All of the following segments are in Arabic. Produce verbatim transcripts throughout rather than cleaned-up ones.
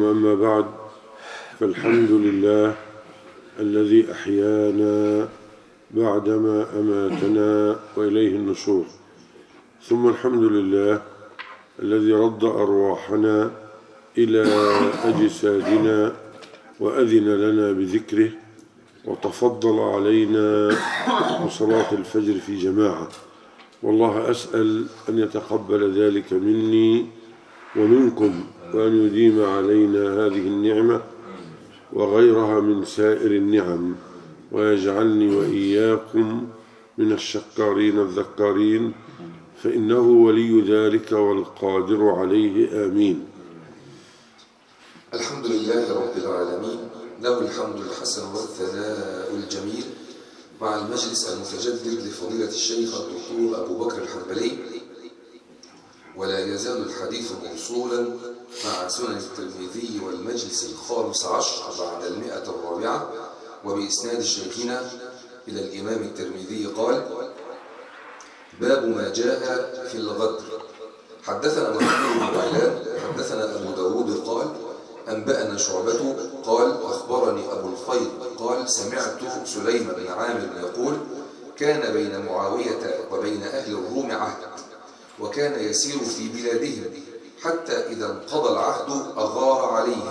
أما بعد، فالحمد لله الذي أحيانا بعدما أماتنا وإليه النشور، ثم الحمد لله الذي رد أرواحنا إلى أجسادنا وأذن لنا بذكره وتفضل علينا بصلاة الفجر في جماعة. والله أسأل أن يتقبل ذلك مني ومنكم، وأن يديم علينا هذه النعمة وغيرها من سائر النعم، ويجعلني وإياكم من الشكارين الذكارين، فإنه ولي ذلك والقادر عليه. آمين. الحمد لله رب العالمين، له الحمد الحسن والثناء الجميل، مع المجلس المتجدد لفضيلة الشيخ الدكتور أبو بكر الحنبلي. ولا يزال الحديث موصولا مع سنن الترمذي والمجلس الخامس عشر بعد المئة الرابعة، وبإسناد شيخنا إلى الإمام الترمذي قال: باب ما جاء في الغدر. حدثنا محمد بن غيلان حدثنا أبو داود قال: أنبأنا شعبة قال: أخبرني أبو الفيض قال: سمعت سليم بن عامر يقول: كان بين معاوية وبين أهل الروم عهد، وكان يسير في بلادهم حتى إذا انقضى العهد أغار عليهم،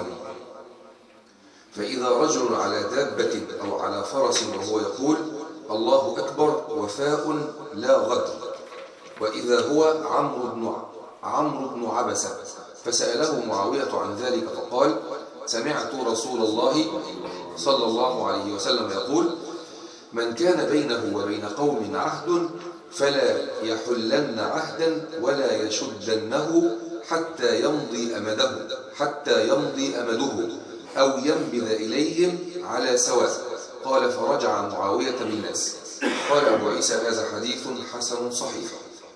فإذا رجل على دابة أو على فرس وهو يقول: الله أكبر وفاء لا غدر، وإذا هو عمرو بن عمرو بن عبسة، فسأله معاوية عن ذلك فقال: سمعت رسول الله صلى الله عليه وسلم يقول: من كان بينه وبين قوم عهد فلا يحلن عهدا ولا يشدنه حتى يمضي أمده حتى يمضي أمده أو ينبذ إليهم على سواء. قال: فرجع معاوية بالناس. قال أبو عيسى: هذا حديث حسن صحيح.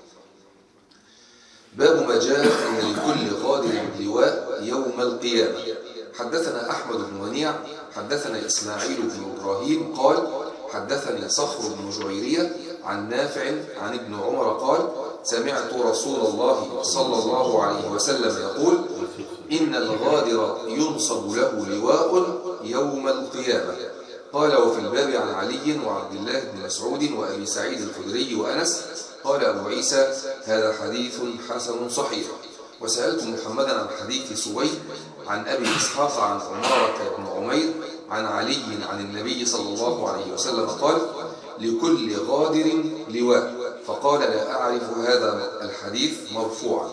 باب ما جاء أن لكل غادر لواء يوم القيامة. حدثنا أحمد بن منيع حدثنا إسماعيل بن إبراهيم قال: حدثني صخر بن جويرية عن نافع عن ابن عمر قال: سمعت رسول الله صلى الله عليه وسلم يقول: إن الغادر ينصب له لواء يوم القيامة. قال: وفي الباب عن علي وعبد الله بن مسعود وأبي سعيد الخدري وأنس. قال أبو عيسى: هذا حديث حسن صحيح. وسألت محمدا عن حديث سويد عن أبي إسحاق عن عمارة بن عمير عن علي عن النبي صلى الله عليه وسلم قال: لكل غادر لواء. فقال: لا أعرف هذا الحديث مرفوعا.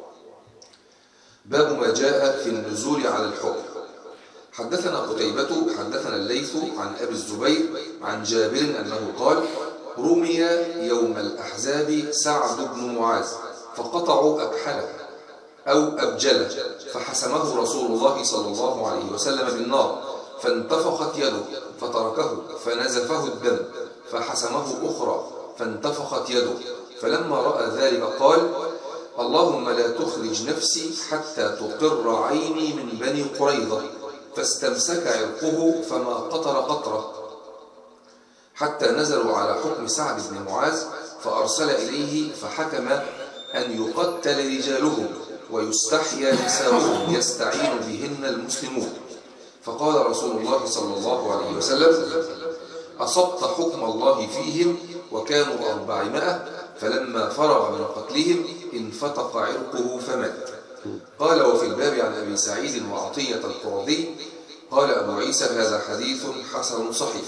باب ما جاء في النزول على الحكم. حدثنا قتيبة حدثنا الليث عن أبي الزبير عن جابر أنه قال: رمي يوم الأحزاب سعد بن معاذ فقطعوا أكحله أو أبجله، فحسمه رسول الله صلى الله عليه وسلم بالنار، فانتفخت يده فتركه فنزفه الدم، فحسمه أخرى فانتفخت يده، فلما رأى ذلك قال: اللهم لا تخرج نفسي حتى تقر عيني من بني قريظة، فاستمسك عرقه فما قطر قطرة، حتى نزلوا على حكم سعد بن معاذ، فأرسل إليه فحكم أن يقتل رجالهم ويستحيى نساؤهم يستعين بهن المسلمون. فقال رسول الله صلى الله عليه وسلم: أصبت حكم الله فيهم وكانوا أربعمائة، فلما فرغ من قتلهم انفتق عرقه فمات. قال: وفي الباب عن أبي سعيد وعطية القرظي. قال أبو عيسى: هذا حديث حسن صحيح.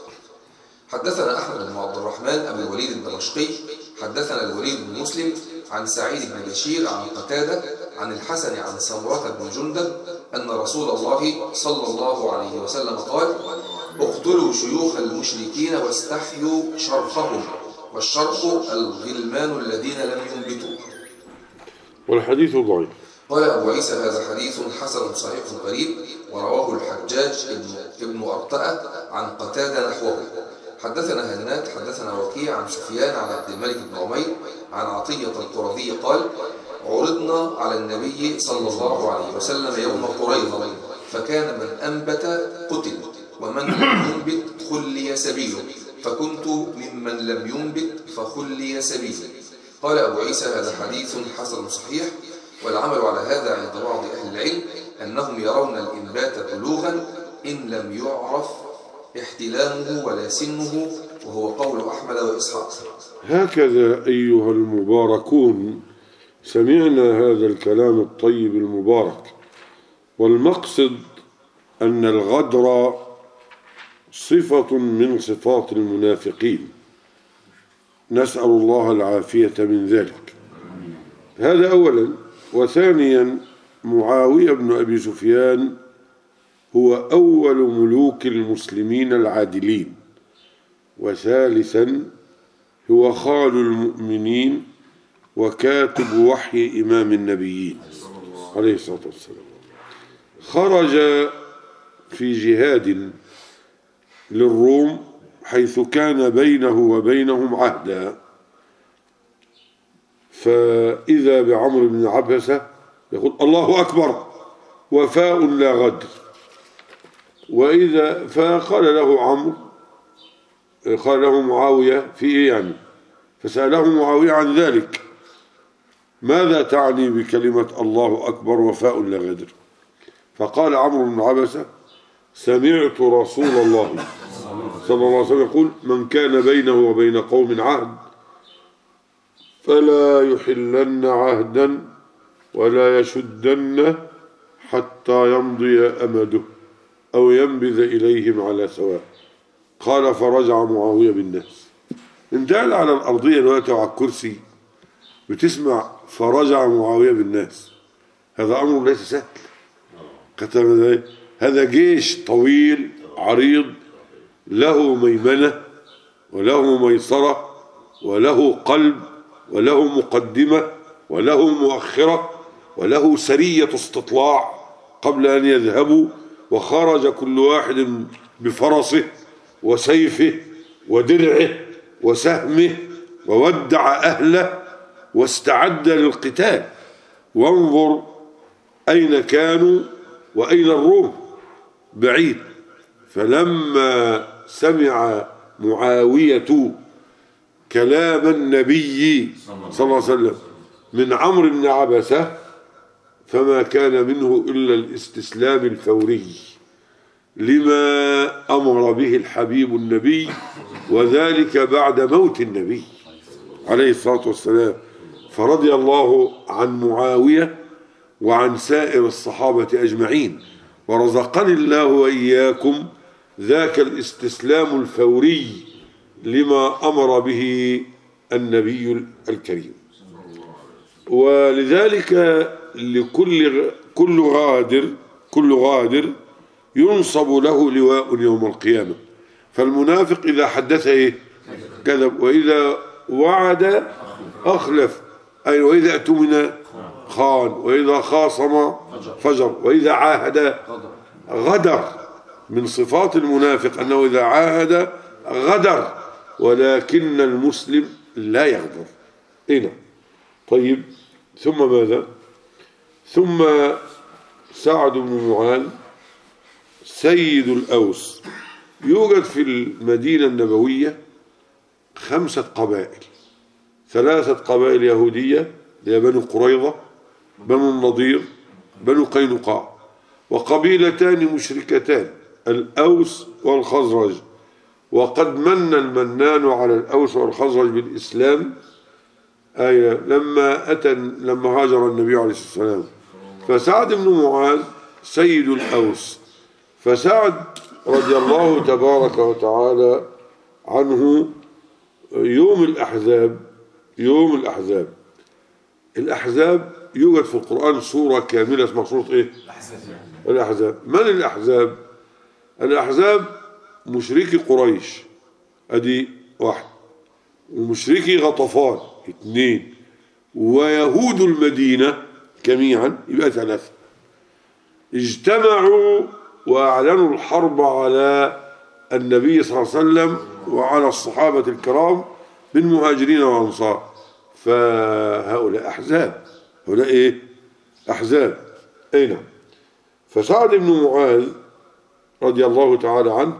حدثنا أحمد بن عبد الرحمن أبو الوليد الدمشقي حدثنا الوليد بن مسلم عن سعيد بن بشير عن قتادة عن الحسن عن سمرة بن جندب أن رسول الله صلى الله عليه وسلم قال: اقتلوا شيوخ المشركين واستحيوا شرخهم، والشرخ الغلمان الذين لم ينبتوا. والحديث ضعيف. قال أبو عيسى: هذا حديث حسن صحيح غريب، ورواه الحجاج ابن أرطأة عن قتادة نحوه. حدثنا هناد حدثنا وكيع عن سفيان عن عبد الملك بن عمير عن عطية القرظي قال: عرضنا على النبي صلى الله عليه وسلم يوم قريظة، فكان من أنبت قتل ومن لم ينبت خلي سبيله، فكنت ممن لم ينبت فخلي سبيله. قال أبو عيسى: هذا حديث حسن صحيح، والعمل على هذا عند بعض أهل العلم أنهم يرون الإنبات بلوغا إن لم يعرف احتلامه ولا سنه، وهو قول أحمد وإسحاق. هكذا أيها المباركون سمعنا هذا الكلام الطيب المبارك، والمقصد أن الغدر صفة من صفات المنافقين، نسأل الله العافية من ذلك. هذا أولا. وثانيا، معاوية بن أبي سفيان هو أول ملوك المسلمين العادلين. وثالثا، هو خال المؤمنين وكاتب وحي إمام النبيين عليه الصلاة والسلام. خرج في جهاد للروم حيث كان بينه وبينهم عهدا، فإذا بعمرو بن عبسة يقول الله أكبر وفاء لا غدر. وإذا فقال له عمرو، قال له معاوية في إيه يعني؟ فسأله معاوية عن ذلك، ماذا تعني بكلمة الله أكبر وفاء لا غدر؟ فقال عمرو بن عبسة سمعت رسول الله صلى الله عليه وسلم يقول من كان بينه وبين قوم عهد فلا يحلن عهدا ولا يشدن حتى يمضي أمده أو ينبذ إليهم على سواء. قال فرجع معاوية بالناس. انت قاعد على الأرضية دلوقتي وعلى الكرسي بتسمع فرجع معاوية بالناس، هذا أمر ليس سهل. كتب هذا جيش طويل عريض له ميمنة وله ميسرة وله قلب وله مقدمة وله مؤخرة وله سرية استطلاع قبل أن يذهبوا، وخرج كل واحد بفرسه وسيفه ودرعه وسهمه وودع أهله واستعد للقتال. وانظر أين كانوا وأين الروم، بعيد. فلما سمع معاوية كلام النبي صلى الله عليه وسلم من عمرو بن عبسة فما كان منه إلا الاستسلام الفوري لما أمر به الحبيب النبي، وذلك بعد موت النبي عليه الصلاة والسلام. فرضي الله عن معاوية وعن سائر الصحابة أجمعين، ورزقني الله وإياكم ذاك الاستسلام الفوري لما أمر به النبي الكريم. ولذلك لكل كل غادر كل غادر ينصب له لواء يوم القيامة. فالمنافق إذا حدث إيه؟ كذب، وإذا وعد أخلف، أي وإذا اؤتمن خان، وإذا خاصم فجر، وإذا عاهد غدر. من صفات المنافق أنه إذا عاهد غدر، ولكن المسلم لا يغدر. هنا طيب. ثم ماذا؟ ثم سعد بن معاذ سيد الأوس. يوجد في المدينة النبوية خمسة قبائل، ثلاثة قبائل يهودية هي بنو قريظة، بنو النضير، بنو قينقاع، وقبيلتان مشركتان الأوس والخزرج. وقد من المنان على الأوس والخزرج بالإسلام أي لما أتى لما هاجر النبي عليه الصلاة والسلام. فسعد بن معاذ سيد الأوس. فسعد رضي الله تبارك وتعالى عنه يوم الأحزاب يوم الأحزاب الأحزاب يوجد في القرآن سورة كاملة اسمها سورة إيه؟ الأحزاب. من الأحزاب؟ الأحزاب مشركي قريش أدي واحد، ومشركي غطفان اثنين، ويهود المدينة جميعا يبقى ثلاثة. اجتمعوا وأعلنوا الحرب على النبي صلى الله عليه وسلم وعلى الصحابة الكرام من مهاجرين وأنصار. فهؤلاء أحزاب، هؤلاء إيه؟ أحزاب. أين؟ فسعد بن معاذ رضي الله تعالى عنه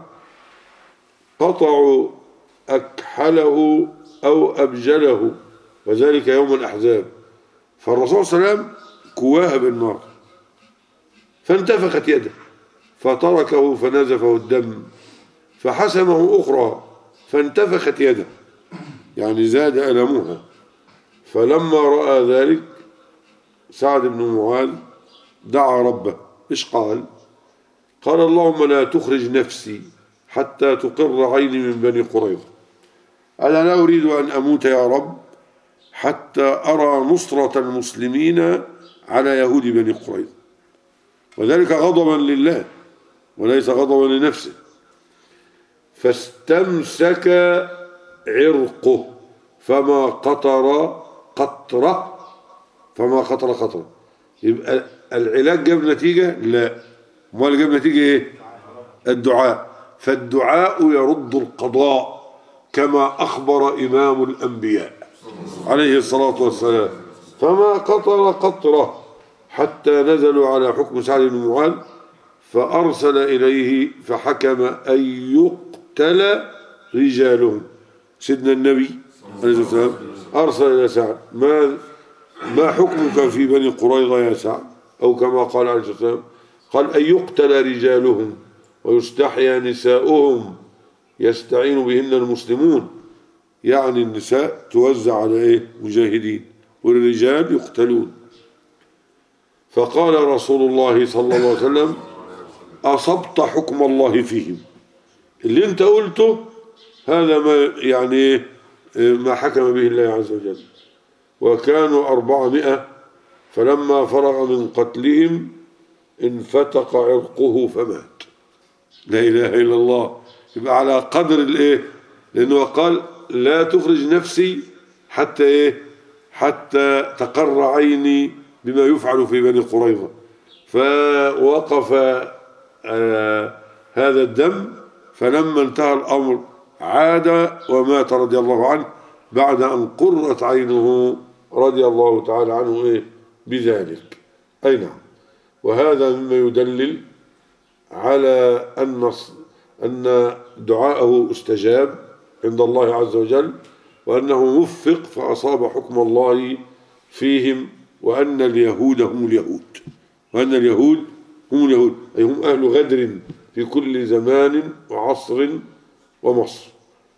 قطعوا أكحله أو أبجله، وذلك يوم الأحزاب. فالرسول صلى الله عليه وسلم كواه بالنار، فانتفخت يده فتركه فنزفه الدم، فحسمه أخرى فانتفخت يده، يعني زاد ألمها. فلما رأى ذلك سعد بن معاذ دعا ربه. إيش قال؟ قال اللهم لا تخرج نفسي حتى تقر عيني من بني قريظة. أنا لا أريد أن أموت يا رب حتى أرى نصرة المسلمين على يهود بني قريظة، وذلك غضبا لله وليس غضبا لنفسه. فاستمسك عرقه فما قطر قطرة فما قطر قطرة. يبقى العلاج جاب نتيجة؟ لا. امال جاب نتيجة ايه؟ الدعاء. فالدعاء يرد القضاء كما أخبر إمام الأنبياء عليه الصلاة والسلام. فما قطر قطرة حتى نزلوا على حكم سعد بن معاذ، فأرسل إليه فحكم أن يقتل رجالهم. سيدنا النبي عليه الصلاة والسلام أرسل إلى سعد ما ما حكمك في بني قريظة يا سعد؟ أو كما قال عليه الصلاة والسلام قال أن يقتل رجالهم ويستحيا نساؤهم يستعين بهن المسلمون، يعني النساء توزع على إيه؟ مجاهدين، والرجال يقتلون. فقال رسول الله صلى الله عليه وسلم أصبت حكم الله فيهم، اللي انت قلته هذا ما يعني ما حكم به الله عز وجل. وكانوا أربعمائة، فلما فرغ من قتلهم انفتق عرقه فمات. لا إله إلا الله. يبقى على قدر الايه، لأنه قال لا تخرج نفسي حتى ايه، حتى تقر عيني بما يفعل في بني قريظة. فوقف آه هذا الدم، فلما انتهى الأمر عاد ومات رضي الله عنه بعد أن قرت عينه رضي الله تعالى عنه إيه بذلك. أي نعم. وهذا مما يدلل على أن أن دعاءه استجاب عند الله عز وجل، وأنه وفق فأصاب حكم الله فيهم، وأن اليهود هم اليهود وأن اليهود هم اليهود أي هم أهل غدر في كل زمان وعصر ومصر.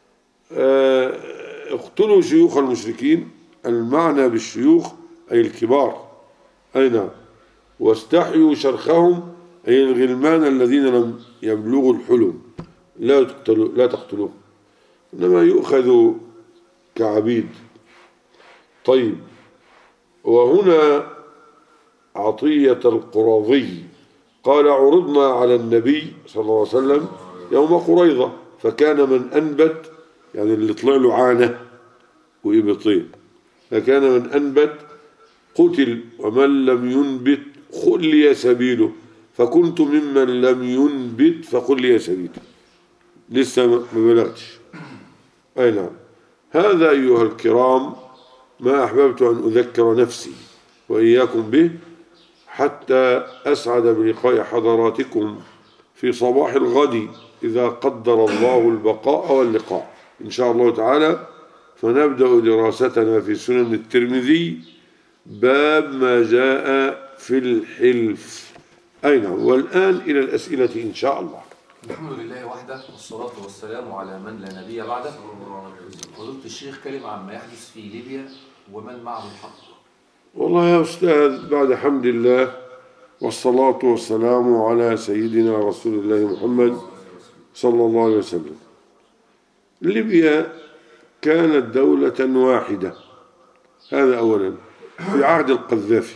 اقتلوا شيوخ المشركين، المعنى بالشيوخ أي الكبار. أي نعم. واستحيوا شرخهم أي الغلمان الذين لم يبلغوا الحلم، لا تقتلوا لا تقتلوهم، إنما يؤخذوا كعبيد. طيب. وهنا عطية القرظي قال عرضنا على النبي صلى الله عليه وسلم يوم قريظة فكان من أنبت، يعني اللي طلع له عانة وإبطين، فكان من أنبت قتل ومن لم ينبت خلي سبيله، فكنت ممن لم ينبت فخلي سبيله. لسه ما بلغتش. أي نعم. هذا أيها الكرام ما أحببت أن أذكر نفسي وإياكم به حتى أسعد بلقاء حضراتكم في صباح الغد إذا قدر الله البقاء واللقاء إن شاء الله تعالى. فنبدأ دراستنا في سنن الترمذي باب ما جاء في الحلف. أي نعم. والآن إلى الأسئلة إن شاء الله. الحمد لله وحده والصلاة والسلام على من لا نبي بعده. فضيلة الشيخ كلمة عما يحدث في ليبيا ومن معه الحق. والله يا أستاذ، بعد حمد الله والصلاة والسلام على سيدنا رسول الله محمد صلى الله عليه وسلم. ليبيا كانت دولة واحدة، هذا أولا، في عهد القذافي،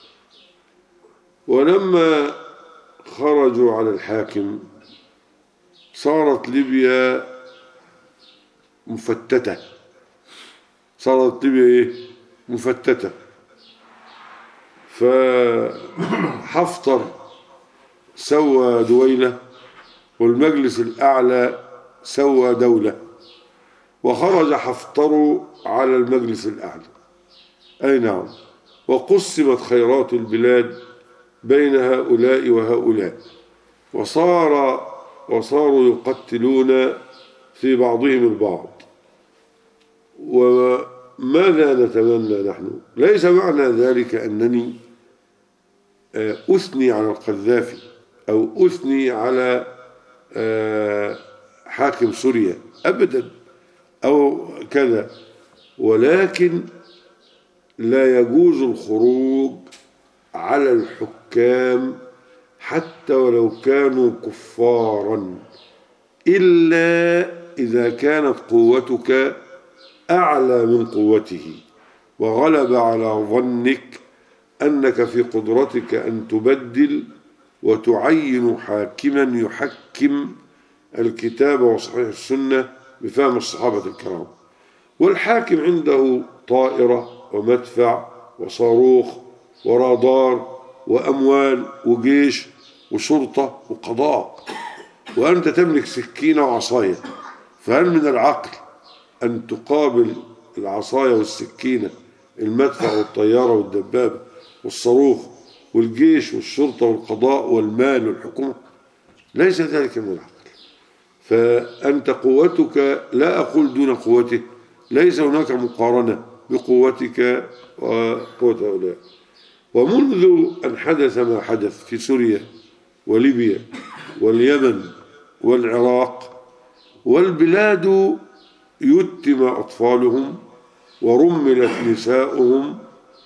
ولما خرجوا على الحاكم صارت ليبيا مفتتة. صارت ليبيا إيه؟ مفتتة. فحفتر سوى دويلة والمجلس الأعلى سوى دولة، وخرج حفتر على المجلس الأعلى. أي نعم. وقسمت خيرات البلاد بين هؤلاء وهؤلاء، وصار وصاروا يقتلون في بعضهم البعض. وماذا نتمنى نحن؟ ليس معنى ذلك أنني أثني على القذافي أو أثني على حاكم سوريا أبدا أو كذا، ولكن لا يجوز الخروج على الحكام حتى ولو كانوا كفارا، إلا إذا كانت قوتك أعلى من قوته وغلب على ظنك أنك في قدرتك أن تبدل وتعين حاكما يحكم الكتاب وصحيح السنة بفهم الصحابة الكرام. والحاكم عنده طائرة ومدفع وصاروخ ورادار وأموال وجيش وشرطة وقضاء، وأنت تملك سكينة وعصاية، فهل من العقل أن تقابل العصاية والسكينة المدفع والطيارة والدبابة والصاروخ والجيش والشرطة والقضاء والمال والحكومة؟ ليس ذلك من العقل. فأنت قوتك لا أقول دون قوته، ليس هناك مقارنة بقوتك وقوة هؤلاء. ومنذ أن حدث ما حدث في سوريا وليبيا واليمن والعراق والبلاد يتم أطفالهم ورملت نساؤهم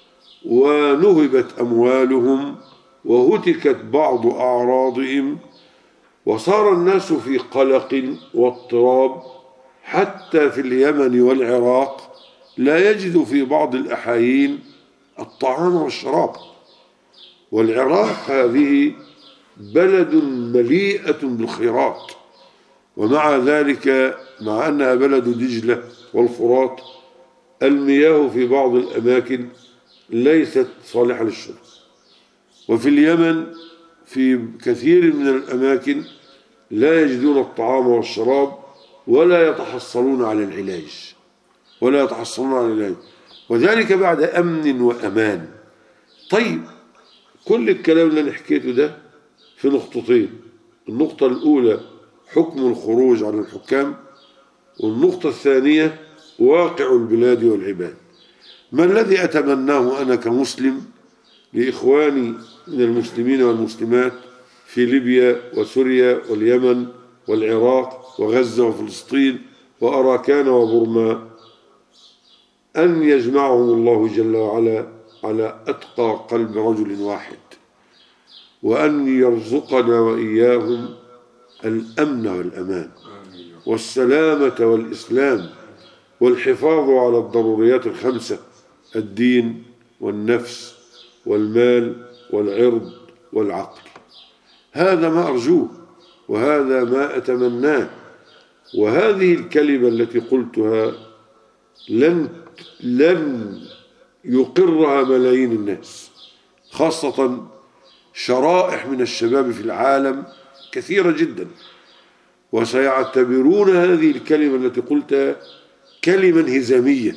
ونهبت أموالهم وهتكت بعض أعراضهم، وصار الناس في قلق واضطراب، حتى في اليمن والعراق لا يجد في بعض الأحايين الطعام والشراب. والعراق هذه بلد مليئة بالخيرات، ومع ذلك مع أنها بلد دجلة والفرات المياه في بعض الأماكن ليست صالحة للشرب. وفي اليمن في كثير من الأماكن لا يجدون الطعام والشراب ولا يتحصلون على العلاج ولا يتحصلون على العلاج وذلك بعد أمن وأمان. طيب، كل الكلام اللي أنا حكيته ده في نقطتين: النقطة الأولى حكم الخروج عن الحكام، والنقطة الثانية واقع البلاد والعباد. ما الذي أتمناه أنا كمسلم لإخواني من المسلمين والمسلمات في ليبيا وسوريا واليمن والعراق وغزة وفلسطين وأراكان وبرما؟ أن يجمعهم الله جل وعلا على أتقى قلب رجل واحد، وأن يرزقنا وإياهم الأمن والأمان والسلامة والإسلام والحفاظ على الضروريات الخمسة: الدين والنفس والمال والعرض والعقل. هذا ما أرجوه وهذا ما أتمناه. وهذه الكلمة التي قلتها لن لن يقرها ملايين الناس، خاصة شرائح من الشباب في العالم كثيرة جدا، وسيعتبرون هذه الكلمة التي قلتها كلمة انهزامية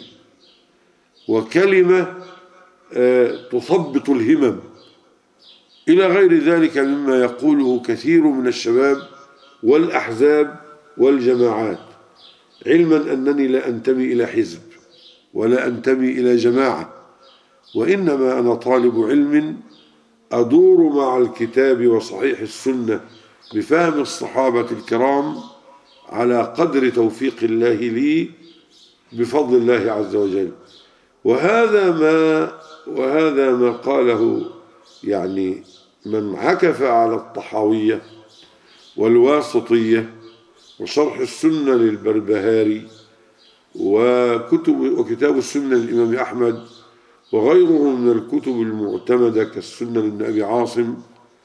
وكلمة تثبط الهمم إلى غير ذلك مما يقوله كثير من الشباب والأحزاب والجماعات، علما أنني لا أنتمي إلى حزب ولا أنتمي إلى جماعة، وإنما أنا طالب علم أدور مع الكتاب وصحيح السنة بفهم الصحابة الكرام على قدر توفيق الله لي بفضل الله عز وجل. وهذا ما وهذا ما قاله يعني من عكف على الطحاوية والواسطية وشرح السنة للبربهاري وكتب وكتاب السنة للإمام أحمد وغيره من الكتب المعتمدة كالسنة لابن أبي عاصم،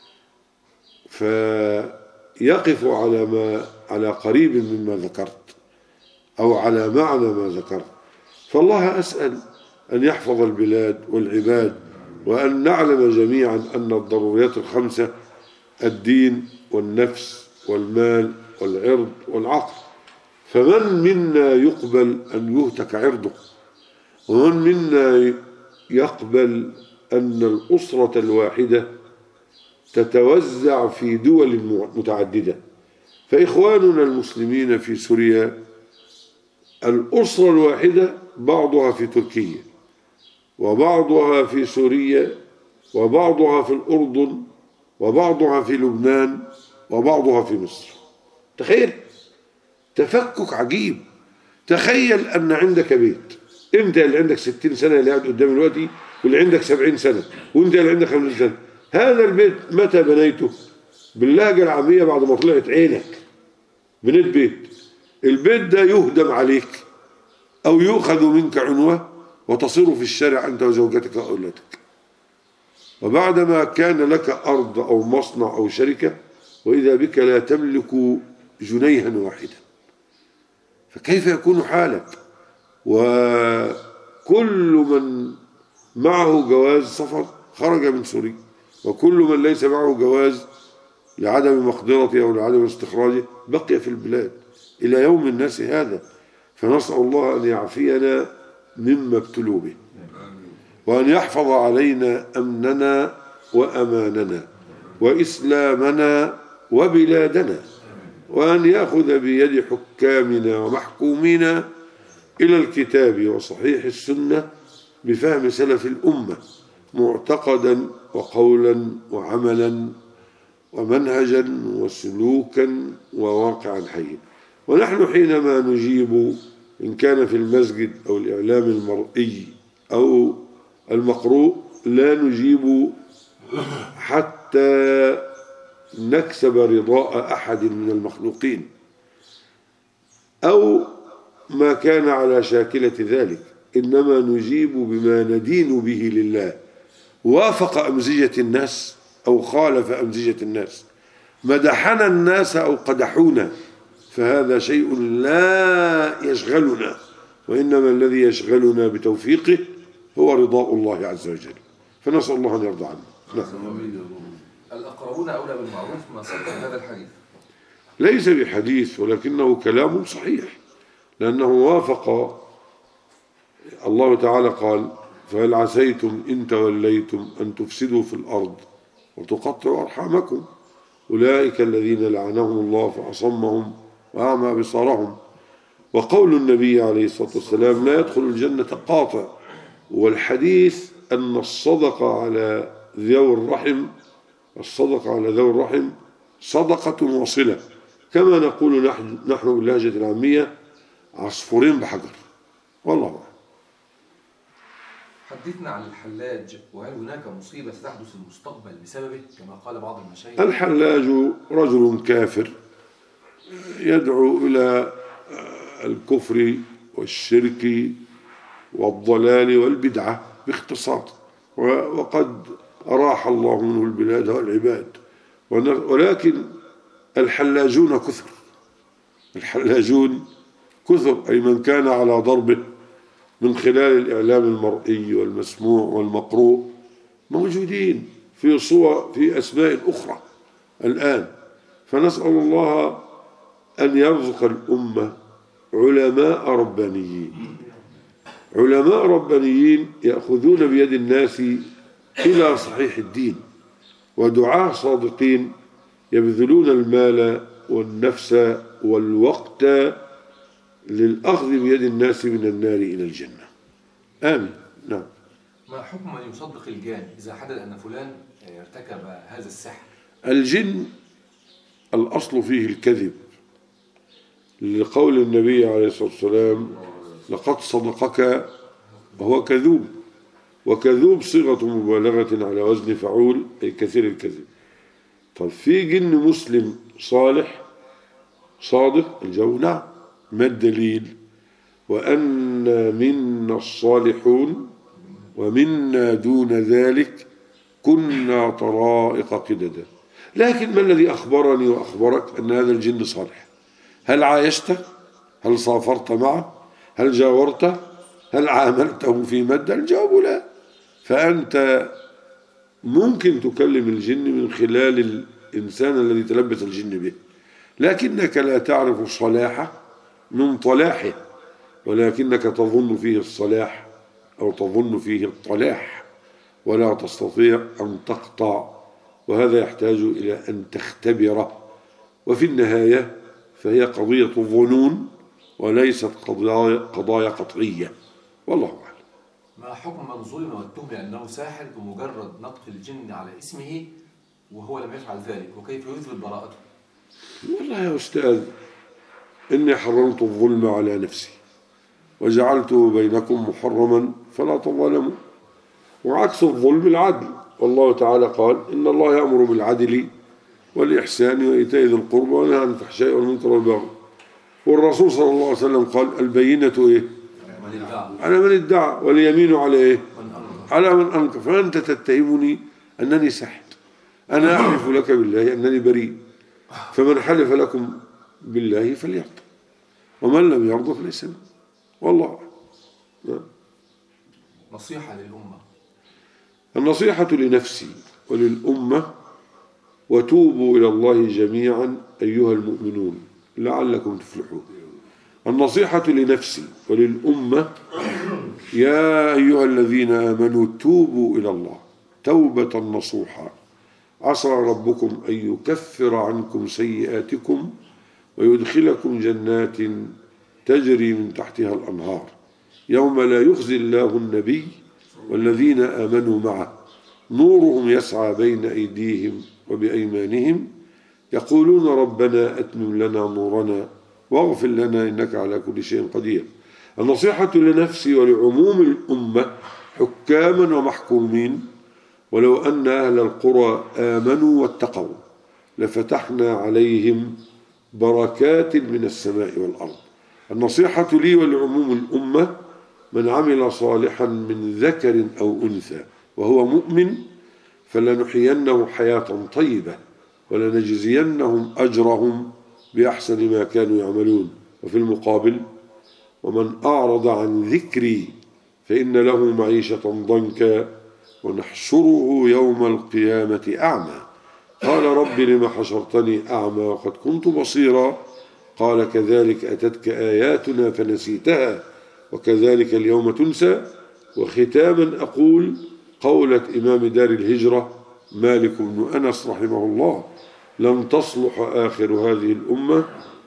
فيقف على ما على قريب مما ذكرت أو على معنى ما ذكرت. فالله أسأل أن يحفظ البلاد والعباد، وأن نعلم جميعا أن الضروريات الخمسة: الدين والنفس والمال والعرض والعقل. فمن منا يقبل أن يهتك عرضه؟ ومن منا يقبل أن الأسرة الواحدة تتوزع في دول متعددة؟ فإخواننا المسلمين في سوريا الأسرة الواحدة بعضها في تركيا وبعضها في سوريا وبعضها في الأردن وبعضها في لبنان وبعضها في مصر. تخيل تفكك عجيب. تخيل أن عندك بيت، أنت اللي عندك ستين سنة اللي قاعد قدام دلوقتي، واللي عندك سبعين سنة، وأنت اللي عندك خمسين سنة. هذا البيت متى بنيته؟ باللهجة العامية بعد ما طلعت عينك بنيت بيت. البيت ده يهدم عليك أو يؤخذ منك عنوة وتصير في الشارع أنت وزوجتك وأولادك. وبعدما كان لك أرض أو مصنع أو شركة، وإذا بك لا تملك جنيها واحدا، فكيف يكون حالك؟ وكل من معه جواز سفر خرج من سوريا، وكل من ليس معه جواز لعدم مقدرته أو لعدم استخراجه بقي في البلاد إلى يوم الناس هذا. فنسأل الله أن يعافينا مما ابتلوا به، وأن يحفظ علينا أمننا وأماننا وإسلامنا وبلادنا، وأن يأخذ بيد حكامنا ومحكومينا إلى الكتاب وصحيح السنة بفهم سلف الأمة معتقدا وقولا وعملا ومنهجا وسلوكا وواقعا حيا. ونحن حينما نجيب إن كان في المسجد أو الإعلام المرئي أو المقروء لا نجيب حتى نكسب رضاء أحد من المخلوقين أو ما كان على شاكلة ذلك، إنما نجيب بما ندين به لله، وافق أمزجة الناس أو خالف أمزجة الناس، مدحنا الناس أو قدحونا، فهذا شيء لا يشغلنا، وإنما الذي يشغلنا بتوفيقه هو رضاء الله عز وجل. فنسأل الله أن يرضى عنا. نعم. الأقربون أولى بالمعروف ما صدق هذا الحديث. ليس بحديث ولكنه كلام صحيح، لأنه وافق الله تعالى قال: فهل عسيتم إن توليتم أن تفسدوا في الأرض وتقطعوا أرحامكم أولئك الذين لعنهم الله فأصمهم وأعمى أبصارهم. وقول النبي عليه الصلاة والسلام: لا يدخل الجنة قاطع. والحديث أن الصدقة على ذوي الرحم الصدقة على ذوي الرحم صدقة وصلة، كما نقول نحن نحن باللهجة العامية عصفورين بحجر. والله أعلم. حدثنا عن الحلاج، وهل هناك مصيبة تحدث في المستقبل بسببه كما قال بعض المشايخ؟ الحلاج رجل كافر يدعو إلى الكفر والشرك والضلال والبدعة باختصار، وقد أراح الله منه البلاد والعباد، ولكن الحلاجون كثر الحلاجون كثر أي من كان على ضربه من خلال الإعلام المرئي والمسموع والمقروء موجودين في صور في أسماء أخرى الآن. فنسأل الله أن يرزق الأمة علماء ربانيين علماء ربانيين يأخذون بيد الناس إلى صحيح الدين، ودعاة صادقين يبذلون المال والنفس والوقت للأخذ بيد الناس من النار إلى الجنة. آمين. نعم. ما حكم من يصدق الجان إذا حدث أن فلان ارتكب هذا السحر؟ الجن الأصل فيه الكذب، لقول النبي عليه الصلاة والسلام: لقد صدقك وهو كذوب. وكذوب صيغة مبالغة على وزن فعول، أي كثير الكذب. طب في جن مسلم صالح صادق؟ الجواب نعم. ما الدليل؟ وأن منا الصالحون ومنا دون ذلك كنا طرائق قددا. لكن ما الذي أخبرني وأخبرك أن هذا الجن صالح؟ هل عايشته؟ هل سافرت معه؟ هل جاورته؟ هل عاملته في مدة؟ الجواب لا. فأنت ممكن تكلم الجن من خلال الإنسان الذي تلبس الجن به، لكنك لا تعرف صلاحه من طلاحه، ولكنك تظن فيه الصلاح أو تظن فيه الطلاح، ولا تستطيع أن تقطع، وهذا يحتاج إلى أن تختبره. وفي النهاية فهي قضية ظنون وليست قضايا, قضايا قطعية. والله أعلم. ما حكم من ظلم واتهم بأنه ساحر بمجرد نطق الجن على اسمه وهو لم يفعل ذلك، وكيف يثبت براءته؟ والله يا أستاذ، إني حرمت الظلم على نفسي وجعلته بينكم محرما فلا تظلموا، وعكس الظلم العدل، والله تعالى قال إن الله يأمر بالعدل والإحسان وإيتاء ذي القربى وينهى عن الفحشاء والمنكر والبغي، والرسول صلى الله عليه وسلم قال البينة إيه؟ على من ادعى واليمين على إيه؟ على من أنكر. فأنت تتهمني أنني ساحر، أنا أحلف لك بالله أنني بريء، فمن حلف لكم بالله فليرضى ومن لم يرضى فليس منه، والله. نصيحة للأمة. النصيحة لنفسي وللأمة: وتوبوا إلى الله جميعا أيها المؤمنون لعلكم تفلحون. النصيحة لنفسي وللأمة: يا أيها الذين آمنوا توبوا إلى الله توبة نصوحا عسى ربكم أن يكفر عنكم سيئاتكم ويدخلكم جنات تجري من تحتها الأنهار يوم لا يخزي الله النبي والذين آمنوا معه نورهم يسعى بين أيديهم وبأيمانهم يقولون ربنا أتمم لنا نورنا واغفر لنا إنك على كل شيء قدير. النصيحة لنفسي ولعموم الأمة حكاما ومحكومين: ولو أن أهل القرى آمنوا واتقوا لفتحنا عليهم بركات من السماء والأرض. النصيحة لي ولعموم الأمة: من عمل صالحا من ذكر أو أنثى وهو مؤمن فلنحيينه حياة طيبة ولنجزينهم أجرهم بأحسن ما كانوا يعملون. وفي المقابل: ومن أعرض عن ذكري فإن له معيشة ضنكا ونحشره يوم القيامة أعمى قال رب لم حشرتني أعمى وقد كنت بصيرا قال كذلك أتتك آياتنا فنسيتها وكذلك اليوم تنسى. وختاما أقول قولة إمام دار الهجرة مالك بن أنس رحمه الله: لن تصلح آخر هذه الأمة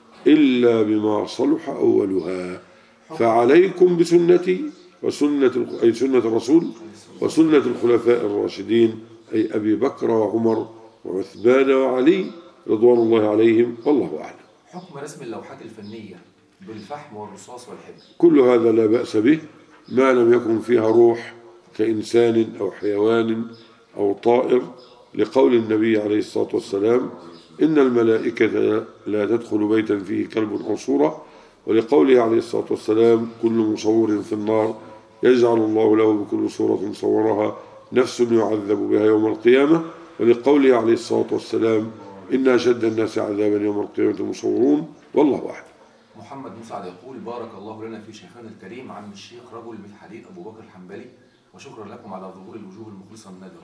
إلا بما صلح أولها، فعليكم بسنتي وسنة أي سنة الرسول وسنة الخلفاء الراشدين أي أبي بكر وعمر وعثمان وعلي رضوان الله عليهم، والله أعلم. حكم رسم اللوحات الفنية بالفحم والرصاص والحبر. كل هذا لا بأس به ما لم يكن فيها روح كإنسان أو حيوان أو طائر، لقول النبي عليه الصلاة والسلام: إن الملائكة لا تدخل بيتا فيه كلب أو صورة، ولقوله عليه الصلاة والسلام: كل مصور في النار يجعل الله له بكل صورة صورها نفس يعذب بها يوم القيامة، ولقوله عليه الصلاة والسلام: إن أشد الناس عذابا يوم القيامة المصورون، والله أعلم. محمد مسعد يقول: بارك الله لنا في شيخنا الكريم عم الشيخ رجل من حديث أبو بكر الحنبلي، وشكرا لكم على ظهور الوجوه المخلصة النادرة.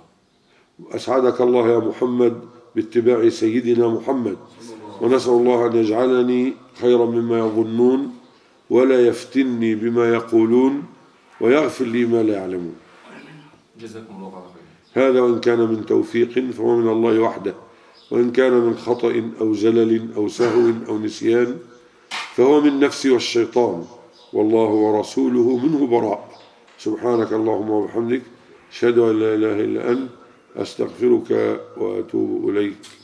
أسعدك الله يا محمد باتباع سيدنا محمد، ونسأل الله أن يجعلني خيرا مما يظنون ولا يفتني بما يقولون ويغفر لي ما لا يعلمون. جزاكم الله خيرا. هذا وإن كان من توفيق فهو من الله وحده، وإن كان من خطأ أو زلل أو سهو أو نسيان فهو من نفسي والشيطان، والله ورسوله منه براء. سبحانك اللهم وبحمدك أشهد أن لا إله إلا أنت أستغفرك وأتوب إليك.